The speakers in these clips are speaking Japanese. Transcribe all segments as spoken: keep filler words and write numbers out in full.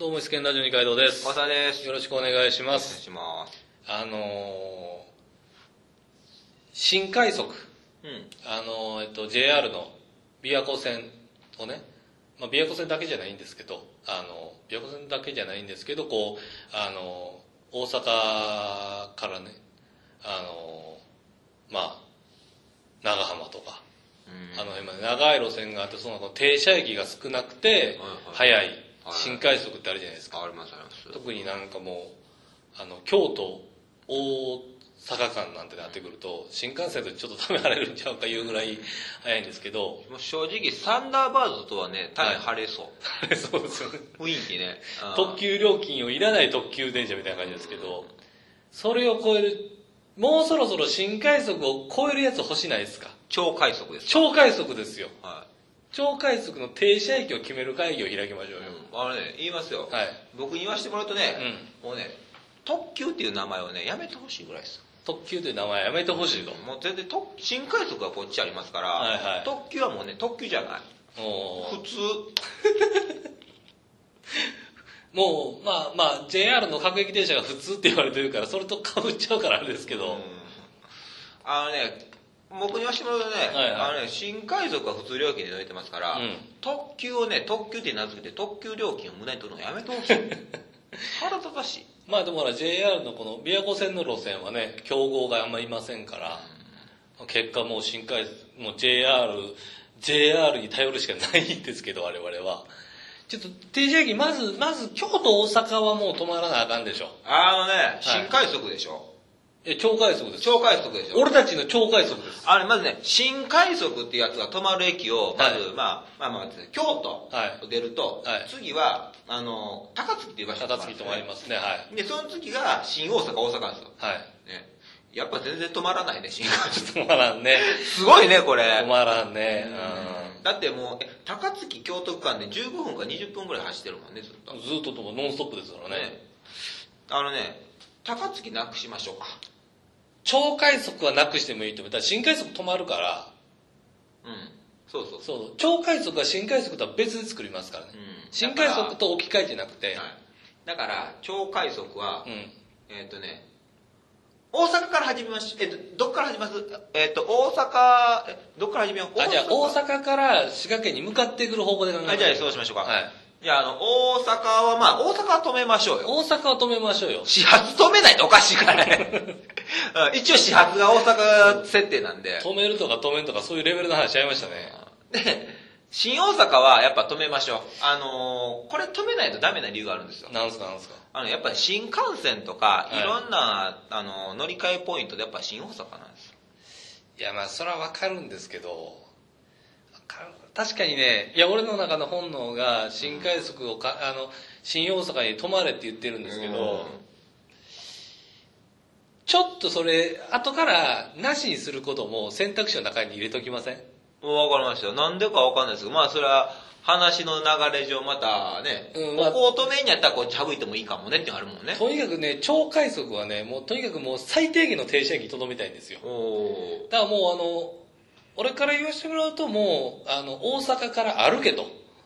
どうも、スケンラジオ二階堂です。 小田です。 よろしくお願いします。 お願いします。 あのー、新快速、 うん、 あのー、えっと、ジェイアール の琵琶湖線をね、まあ、琵琶湖線だけじゃないんですけど、あの、琵琶湖線だけじゃないんですけど、こう、あの、大阪からね、あの、まあ、長浜とか、うん、あの辺まで長い路線があって、その停車駅が少なくて、はいはい、早い新快速ってあるじゃないですか。 ありますあります。 特になんかもう、あの、京都、大阪間なんてなってくると、新幹線でちょっとためられるんちゃうかいうぐらい早いんですけど。 もう正直、サンダーバードとはね、大変晴れそう。 晴れそうですよね。 雰囲気ね。 特急料金をいらない特急電車みたいな感じですけど、それを超える、もうそろそろ新快速を超えるやつ欲しないですか？ 超快速です。 超快速ですよ。 はい。 超快速の停車駅を決める会議を開きましょうよ。 うん、あのね、言いますよ。 はい。 僕に言わせてもらうとね、うん、もうね、特急っていう名前をね、やめてほしいぐらいです。 特急という名前やめてほしいと。 もう全然特、新快速はこっちありますから、はいはい、特急はもうね、特急じゃない。普通。 もう、まあまあ、ジェイアール の各駅停車が普通って言われてるから、それと被っちゃうからあれですけど。うん、 あのね、僕に言わせてもらうとね、はいはい、あのね、新快速は普通料金で乗れてますから、うん、特急をね、特急って名付けて特急料金を無駄に取るのやめてほしい。腹立たしい。 まあでもほら ジェイアール のこの琵琶湖線の路線はね、競合があんまりいませんから、うん、結果もう新快速、もう ジェイアール、ジェイアール に頼るしかないんですけど、我々は。ちょっと停車駅、まず、まず京都大阪はもう止まらなあかんでしょ。 あのね、はい、新快速でしょ。 え、超快速です。 超快速でしょ。 俺たちの超快速です。 あれ、まずね、新快速っていうやつが止まる駅を、まず、はい、まあ、まあまあ、京都を出ると、はい、次は、あの、高槻っていう場所が、ね、高槻止まりますね、はい。 で、その次が新大阪、大阪なんですよ。 はい。 ね。やっぱ全然止まらないね、新快速。 止まらんね。 すごいね、これ。 止まらんね。 うん。だってもう、え、高槻京都区間でじゅうごふんかにじゅっぷんぐらい走ってるもんね、ずっと。 ずっとともノンストップですからね。ね。 あのね、高槻なくしましょうか。 超快速はなくしてもいいと思う。だから新快速止まるから。 うん。そうそうそう。超快速は新快速とは別で作りますからね。うん、新快速と置き換えてなくて。はい、 だから、超快速は、うん、えっ、ー、とね、大阪から始めまし、えっ、ー、と、どっから始めますえっ、ー、と、大阪、え、どっから始めよう。 あ、じゃあ大阪から滋賀県に向かってくる方向で考えます。 あ、じゃあそうしましょうか。はい。じゃあ、あの、大阪は、まあ、大阪は止めましょうよ。 大阪は止めましょうよ。 始発止めないとおかしいからね。一応始発が大阪設定なんで。 止めるとか止めるとかそういうレベルの話しちゃいましたね。 で、新大阪はやっぱ止めましょう。あのー、これ止めないとダメな理由があるんですよ。 なんすかなんすか。 あの、やっぱり新幹線とか、いろんな、はい、あの、乗り換えポイントでやっぱ新大阪なんですよ。 いや、まあ、それはわかるんですけど、確かにね、いや、俺の中の本能が、新快速をか、あの、新大阪に泊まれって言ってるんですけど、ちょっとそれ、後からなしにすることも選択肢の中に入れときません？ わかりましたよ。なんでかわかんないですけど、まあ、それは、話の流れ上またね、うん、まあ、ここを止めんやったらこっち省いてもいいかもねってあるもんね。 とにかくね、超快速はね、もうとにかくもう最低限の停車駅に留めたいんですよ。おだからもうあの、俺から言わせてもらうともう、あの、大阪から歩けと。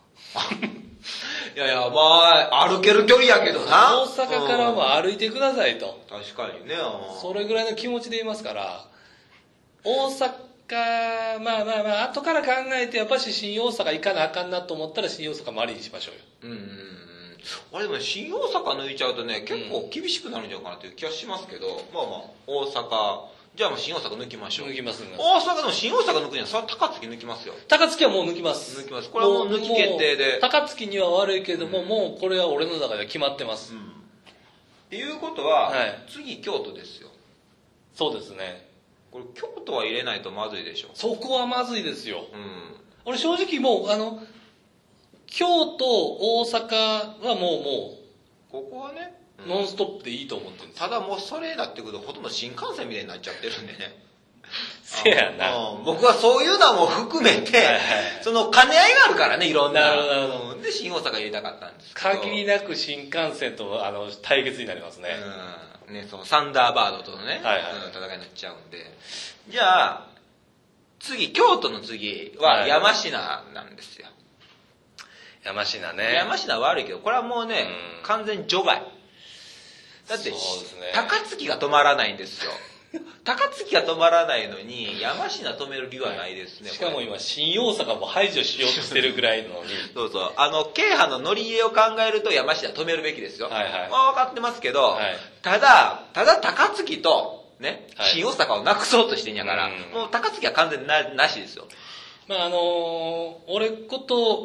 いやいや、まあ、歩ける距離やけどな。 大阪からも歩いてくださいと。 確かにね。 それぐらいの気持ちで言いますから、大阪、まあまあまあ、後から考えてやっぱし新大阪行かなあかんなと思ったら新大阪もありにしましょうよ。うんうんうん。 あれでも新大阪抜いちゃうとね、結構厳しくなるんじゃないかなという気はしますけど、うん、まあまあ、大阪、じゃあもう新大阪抜きましょう。 抜きますね。 大阪でも新大阪抜くにはそれは高槻抜きますよ。 高槻はもう抜きます。 抜きます。これはもう抜き決定で。 高槻には悪いけども、うん、もうこれは俺の中で決まってます。うん、 っていうことは、はい、次京都ですよ。 そうですね。 これ京都は入れないとまずいでしょ。 そこはまずいですよ。うん、俺正直もう、あの、京都、大阪はもうもう、 ここはね、 ノンストップでいいと思ってるんです。 ただもうそれだってくるとほとんど新幹線みたいになっちゃってるんでね。 せやな。 僕はそういうのも含めて、はいはい、その兼ね合いがあるからね、いろんな。 なるほど、なるほど。 で、新大阪入れたかったんですけど。 限りなく新幹線とあの対決になりますね。 うん。ね、そのサンダーバードとのね、はいはい、戦いになっちゃうんで。じゃあ、次、京都の次は山科なんですよ。 はい、 山科ね。 山科は悪いけど、これはもうね、うん、完全除外。だって、ね、高槻が止まらないんですよ。高槻が止まらないのに、山科止める理由はないですね。 しかも今、新大阪も排除しようとしてるぐらいのに。 そうそう。あの、京阪の乗り入れを考えると山科止めるべきですよ。はいはい。まあ分かってますけど、はい、ただ、ただ高槻と、ね、新大阪をなくそうとしてんやから、はい、もう高槻は完全な、なしですよ。 まああのー、俺こと、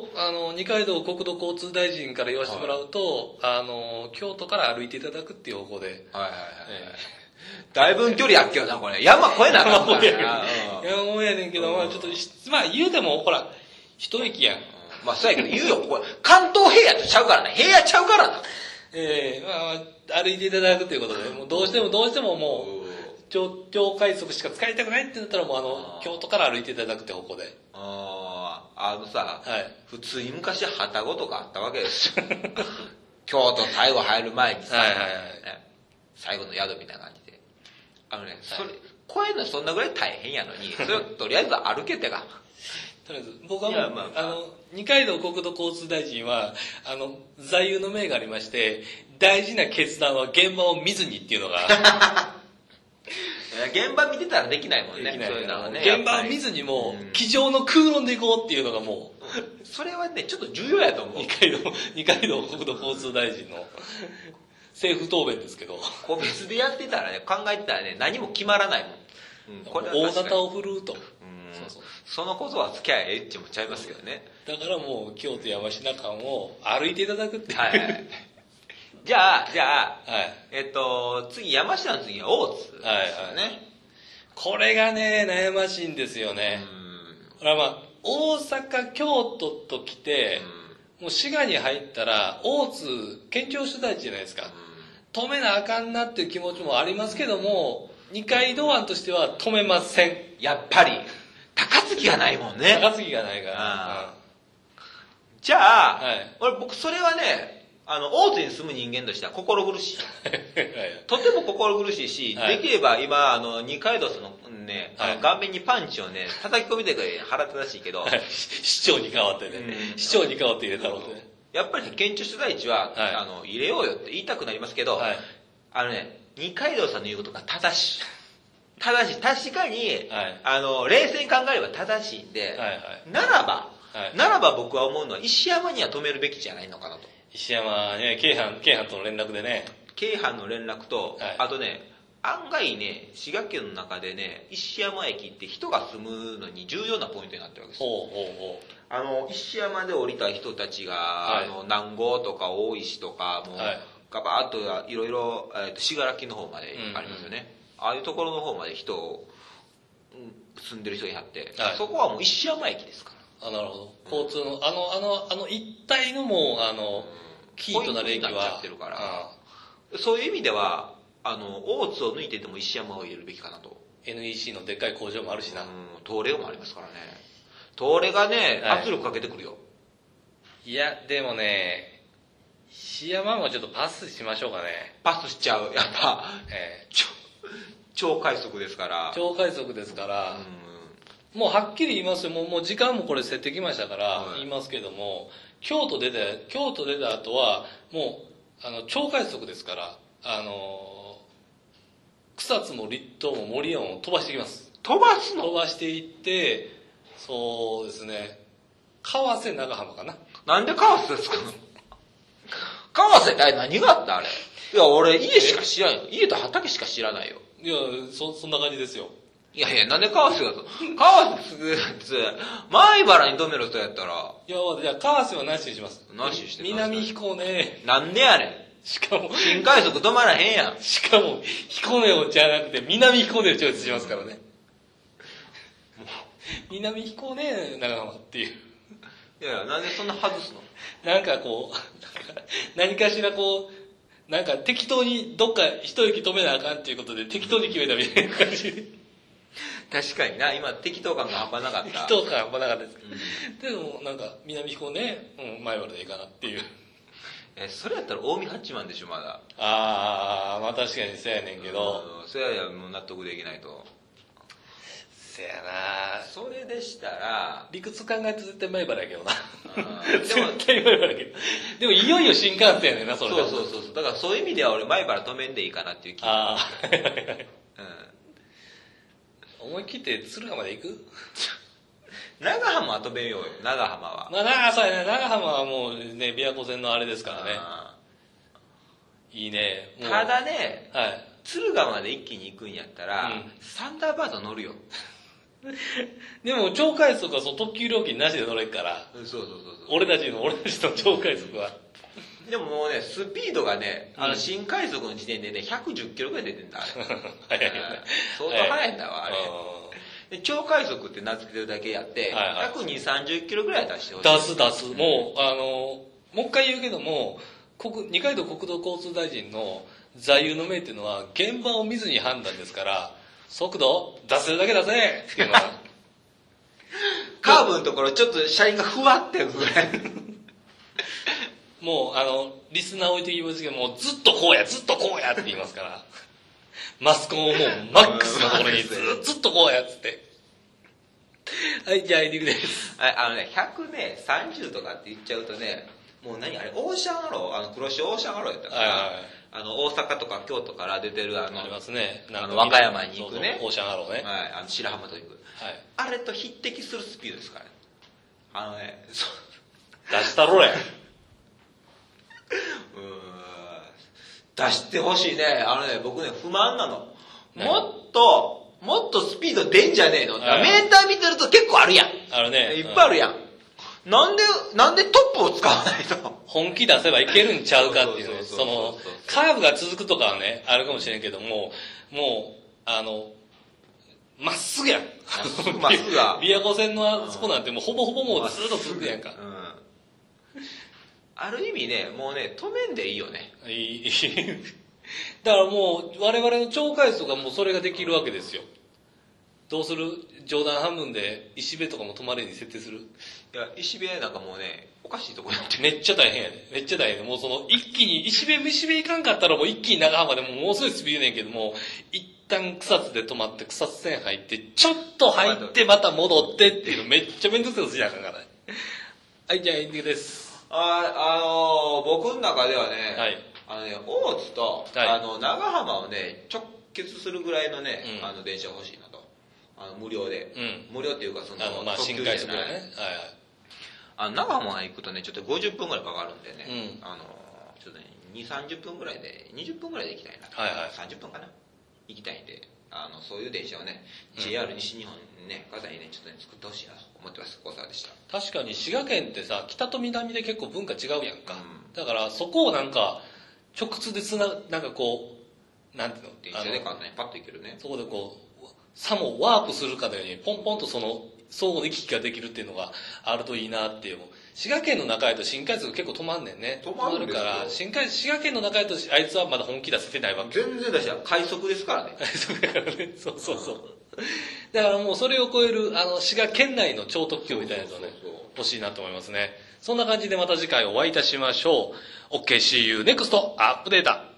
あの、二階堂国土交通大臣から言わせてもらうと、はい、あのー、京都から歩いていただくっていう方向で。はいはいはい。えーだいぶ距離あっけよな、これ。山越えなあかんからな。 山もやねんけど、まあちょっと、まあ言うても、ほら、一駅やん。 まあそうやけど、言うよ、これ、関東平野とちゃうからね。平野ちゃうからな。 ええー、まあ、歩いていただくということで、もうどうしてもどうしてももう、超、超快速しか使いたくないってなったら、もうあの、京都から歩いていただくって方向で。 ああ、あのさ、はい、普通に昔、旅籠とかあったわけですよ。京都最後入る前にさ、はいはいはいね、最後の宿みたいな感じで。あのね、それ、こういうのそんなぐらい大変やのに、それをとりあえず歩けてが。 とりあえず、僕はもう、まあまあ、あの、二階堂国土交通大臣は、あの、座右の銘がありまして、大事な決断は現場を見ずにっていうのが。 現場見てたらできないもんね。 できない。 そういうのはね。 現場を見ずにもう、机上の空論でいこうっていうのがもう。それはね、ちょっと重要やと思う。 二階堂、二階堂国土交通大臣の。政府答弁ですけど。 個別でやってたらね、考えてたらね、何も決まらないもん。 うん、これは大型を振るうと。うんそうそう。そのことは付き合えってもちゃいますけどね。 だからもう、京都山科間を歩いていただくっていう。 はいはい。じゃあ、じゃあ、はい、えっと、次、山科の次は大津、ね。はいはい。 これがね、悩ましいんですよね。うん。これはまあ、大阪、京都と来て、うん、もう滋賀に入ったら、大津、県庁所在地じゃないですか。うん、止めなあかんなっていう気持ちもありますけども、二階堂案としては止めません。 やっぱり、高槻がないもんね。 高槻がないから。 うん、じゃあ、はい、俺僕それはね、あの、大津に住む人間としては心苦しい。とても心苦しいし、はい、できれば今、あの、二階堂さんのね、はい、あの顔面にパンチをね、叩き込みで腹立たしいけど、はい、 市長に代わってね、うん、市長に代わって入れたろうってね。 やっぱり県庁所在地は、はい、あの、入れようよって言いたくなりますけど、はい、あのね、二階堂さんの言うことが正しい。正しい。確かに、はい、あの、冷静に考えれば正しいんで、はいはい、ならば、はい、ならば僕は思うのは石山には止めるべきじゃないのかなと。 石山ね、京阪、京阪との連絡でね。 京阪の連絡と、はい、あとね、案外ね、滋賀県の中でね、石山駅って人が住むのに重要なポイントになってるわけですよ。ほうほうほう。あの、石山で降りた人たちが、はい、あの、南郷とか大石とか、もう、はい、ガバーっといろいろ、えっと、信楽の方までありますよね。うんうん、ああいうところの方まで人を、うん、住んでる人にあって、はい、そこはもう石山駅ですから。 あ、なるほど。交通の、うん、あの、あの、あの一帯のもう、あの、うんキーとなる駅はってるから、そういう意味ではあの大津を抜いてでも石山を入れるべきかなと。 エヌイーシー のでっかい工場もあるしな。うん、 東レもありますからね。東レがね、はい、圧力かけてくるよ。 いやでもね、石山もちょっとパスしましょうかね。 パスしちゃう。やっぱ、えー、超快速ですから超快速ですから、うん、もうはっきり言いますよ。もうもう時間もこれ設定きましたから言いますけども、はい、京都出て、京都出た後は、もう、あの、超快速ですから、あの、草津も立東も森山も飛ばしていきます。 飛ばすの？ 飛ばしていって、そうですね、川瀬長浜かな。 なんで川瀬ですか？川瀬って何があったあれ。いや、俺家しか知らんよ。家と畑しか知らないよ。 いや、そ、そんな感じですよ。 いやいや、なんで川瀬がと。川瀬って、前原に止める人やったら。 いや、じゃあ川瀬はなしにします。 なしにして南彦根。 なんでやねん。 しかも。 新快速止まらへんやん。 しかも、彦根をじゃなくて、南彦根をチョイスしますからね。南彦根長浜っていう。 いやいや、なんでそんな外すの？ なんかこう、何かしらこう、なんか適当にどっか一息止めなあかんっていうことで適当に決めたみたいな感じで。 確かにな、今適当感が半端なかった。 適当感半端なかったです。うん、でもなんか南彦ね、うん、前原でいいかなっていう。 え、それやったら近江八幡でしょまだ。 ああ、まあ確かにそうやねんけど。 うん、それはもう納得できないと。 せやな。 それでしたら理屈考えて絶対前原やけどな。 でも絶対前原やけど。でもいよいよ新幹線やねんな、それ。 そうそうそうそう。だからそういう意味では俺前原止めんでいいかなっていう気が。ああ。 うん。思い切って敦賀まで行く？ 長浜は止めようよ、長浜は。 まあ長そうやね、長浜はもうね、琵琶湖線のあれですからね。いいね。 ただね、 はい。 敦賀まで一気に行くんやったら、うん、サンダーバード乗るよ。 でも超快速はその特急料金なしで乗れるから。 そうそうそうそう。 俺たちの、俺たちの超快速は。 でももうね、スピードがね、あの新快速の時点でね、ひゃくじゅっキロぐらい出てんだ、あれ。早いよね。相当速いんだわ、あれ。で超快速って名付けてるだけやって、はいはい、ひゃくにじゅう、さんじゅっキロぐらい出してほしい。 出す出す。もう、あの、もう一回言うけども、国二階堂国土交通大臣の座右の銘っていうのは、現場を見ずに判断ですから、速度出せるだけ出せっていうのは。 カーブのところちょっと車輪がふわってぐらい。 もう、あの、リスナー置いてきますけど、もうずっとこうや、ずっとこうやって言いますから。マスコンをもうマックスのところにずずっとこうやっつって。はい、じゃあエンディングです。 あのね、ひゃくね、さんじゅうとかって言っちゃうとね、もう何あれ、オーシャンアロー、あの、黒潮オーシャンアローやったから、はいはいはい、あの、大阪とか京都から出てるあの、 ありますね。 あの、和歌山に行くね。 そうそうオーシャンアローね。 はい、あの、白浜と行く。はい。あれと匹敵するスピードですからね。あのね、そう。 出したろれ。うーん。出してほしいね。あのね、僕ね、不満なの。もっと、もっとスピード出んじゃねえの、はい、メーター見てると結構あるやん。 あるね。 いっぱいあるやん。うん、なんで、なんでトップを使わないと。 本気出せばいけるんちゃうかっていうね。その、カーブが続くとかはね、あるかもしれんけども、もう、あの、まっすぐやん。 まっすぐや。 琵琶湖線のあそこなんてもうほぼほぼもうずっと続くやんか。うん。 ある意味ね、もうね、止めんでいいよね。 いい。だからもう、我々の超快速がもうそれができるわけですよ。どうする？冗談半分で石部とかも止まれに設定する？いや、石部なんかもうね、おかしいとこやって。 めっちゃ大変やね。めっちゃ大変で。もうその、一気に、石部、石部行かんかったらもう一気に長浜でももうすごいスピードねんけども、一旦草津で止まって草津線入って、ちょっと入ってまた戻ってっていうのめっちゃめんどくさいことしなあかんからね。はい、じゃあエンディングです。 あ、あのー、僕の中ではね、 はい。 あのね、大津と、はい、あの、長浜をね、直結するぐらいのね、うん、あの、電車欲しいなと。あの、無料で。うん、無料っていうか、その、 あの、まあ、新快速でね。はいはい。 あの、長浜行くとね、ちょっとごじゅっぷんぐらいかかるんでね、うん、あの、ちょっとね、にじゅう、さんじゅっぷんぐらいで、にじゅっぷんぐらいで行きたいなと。はいはい。さんじゅっぷんかな行きたいんで、あの、そういう電車をね、ジェイアール 西日本にね、火災にね、ちょっとね、作ってほしいなと思ってます。大沢でした。 確かに滋賀県ってさ、北と南で結構文化違うやんか。うん、だから、そこをなんか、直通でつな、なんかこう、なんていうの電車で簡単にパッと行けるね。 そこでこう、さもワープするかのように、ポンポンとその、相互の行き来ができるっていうのがあるといいなっていう。滋賀県の中やと新快速結構止まんねんね。 止まるから、新快滋賀県の中やとあいつはまだ本気出せてないわけ。 全然出しない。快速ですからね。 快速だからね。そうそうそう。だからもうそれを超える、あの、滋賀県内の超特急みたいなやつをね、欲しいなと思いますね。そんな感じでまた次回お会いいたしましょう。オーケーシーユーネクストアップデータ。